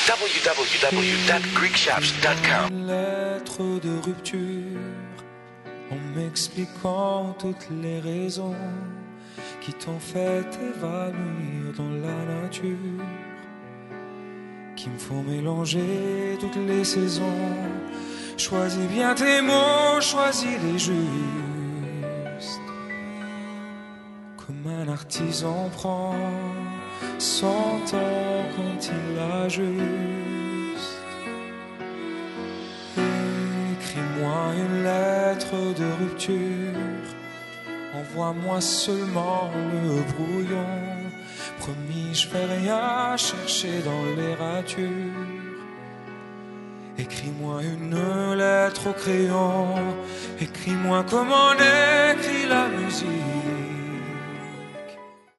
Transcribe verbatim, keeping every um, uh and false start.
w w w dot greek shops dot com. Une lettre de rupture en m'expliquant toutes les raisons qui t'ont fait évanouir dans la nature, qui me font mélanger toutes les saisons. Choisis bien tes mots, choisis les justes, comme un artisan prend son temps quand il ajuste. Écris-moi une lettre de rupture, envoie-moi seulement le brouillon. Promis, je vais rien chercher dans les ratures. Écris-moi une lettre au crayon, écris-moi comme on écrit